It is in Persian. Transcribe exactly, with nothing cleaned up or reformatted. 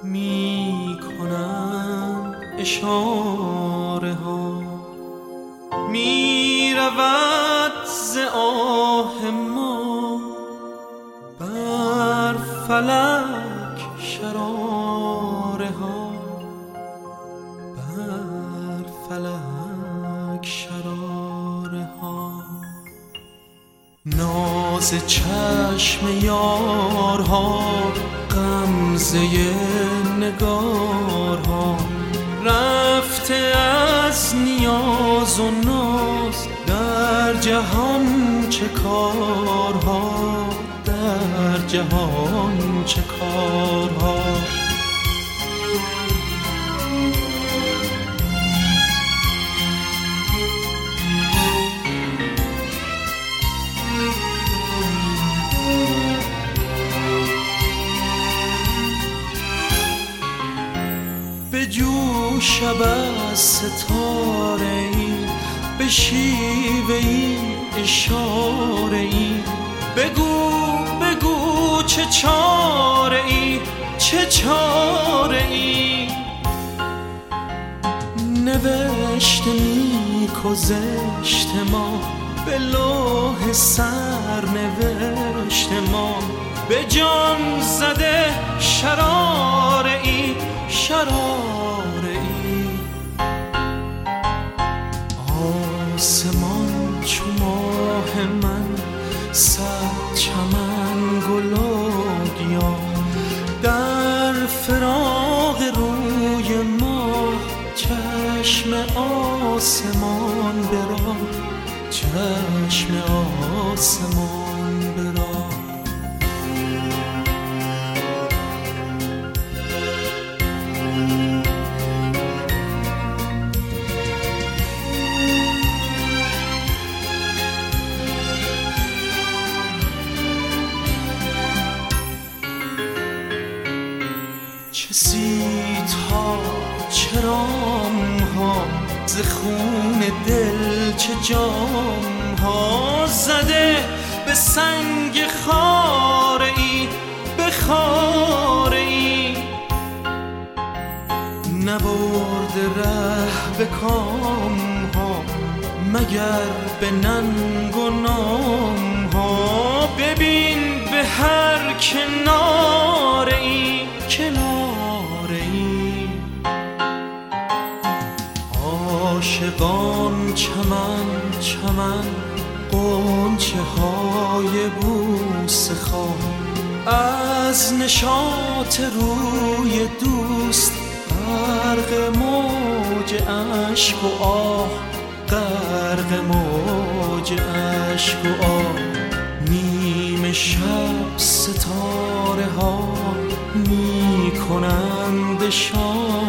می کنند اشاره ها، می رود ز آه ما بر فلک شراره ها، بر فلک شراره ها. ناز چشم یارها، غمزه نگارها، رفته از نیاز و ناز در جهان چه کارها، در جهان چه کارها. به جوش از ستاره ای، به شیوه ای اشاره ای، بگو بگو چه چاره ای، چه چاره ای. نوشته نیک و زشت ما، به لوح سر نوشت ما، به جان زده شراره ای، شراره ای. آسمان چو ماه من، صد چمن گل و گیاه، در فراق روی ما چشم آسمان برا، چشم آسمان برا. چه سیدها، چه رامها، ز خون دل چه جامها، زده به سنگ خاره ای، به خاره ای. نبرده ره به کامها، مگر به ننگ و نامها. ببین به هر کناره ای، کناره ای. عاشقان چمن چمن، غنچه های بوسه خواه، از نشاط روی دوست غرق موج اشک و آه، غرق موج اشک و آه. نیم شب ستاره ها می کنند اشاره